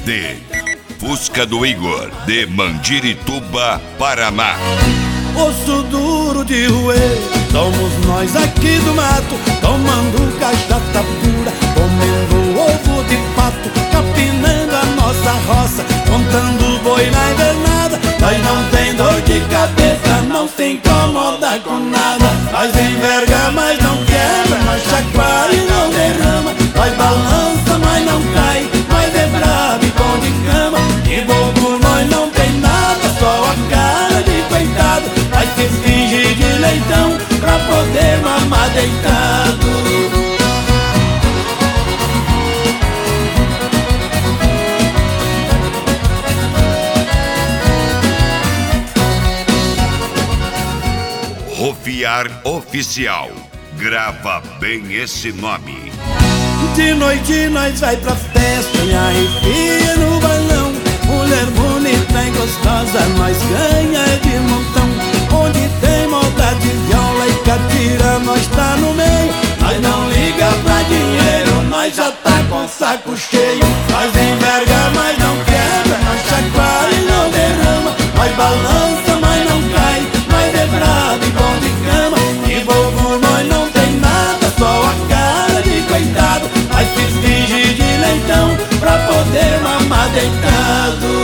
de Fusca do Igor, de Mandirituba, Paraná. Osso duro de roer, somos nós aqui do mato, tomando cachaça pura, comendo ovo de pato, capinando a nossa roça, contando boi na invernada. Nós não tem dor de cabeça, não se incomoda com nada. Nós enverga, mas não quebra, nós chacoalha e não derrama. Nós balança, mas não cai, nós é bravo e bom de cama. De bobo nós não tem nada, só a cara de coitado. Nós se finge de leitão pra poder mamar deitado. Rofiar Oficial, grava bem esse nome. De noite nós vai pra festa e arrepia no balão. Mulher bonita e gostosa, nós ganha de montão. Onde tem moda de viola e catira, nós tá no meio. Nós não liga pra dinheiro, nós já tá com saco cheio. Nós enverga, mas não quebra, nós chacoalha e não derrama. Nós balança, mas não cai, nós é bravo e bom de cama. De bobo nós não tem nada, só a cara de coitado. Nós se finge de leitão pra poder mamar deitado.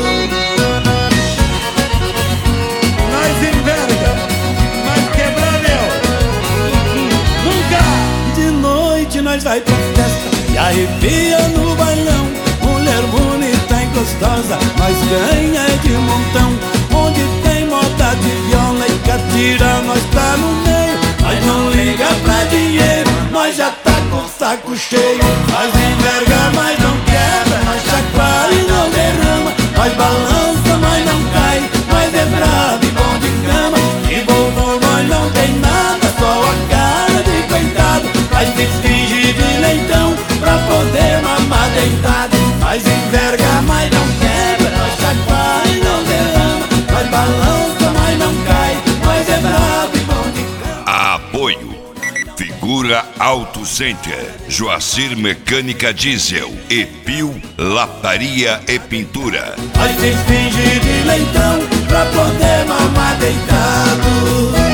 Nós enverga, nós quebra nunca. De noite nós vai pra festa e arrepia no bailão. Mulher bonita e gostosa, nós ganha de montão. Onde tem moda de viola e catira, nós tá no meio. Nós não liga pra dinheiro, nós já tá com saco cheio. Nós enverga, mas não quebra, nós chacoalha e não derrama. Nós balança, mas não cai, nós é bravo e bom de cama. De bobo nós não tem nada, só a cara de coitado. Nós se finge de leitão pra poder mamar deitado. Nós enverga, mas não quebra, nós chacoalha e não derrama. Nós balança, mas não cai, nós é bravo e bom de cama. Apoio Figura Auto Center, Joacir Mecânica Diesel e Pio Lataria e Pintura. Nós se finge de leitão pra poder mamar deitado.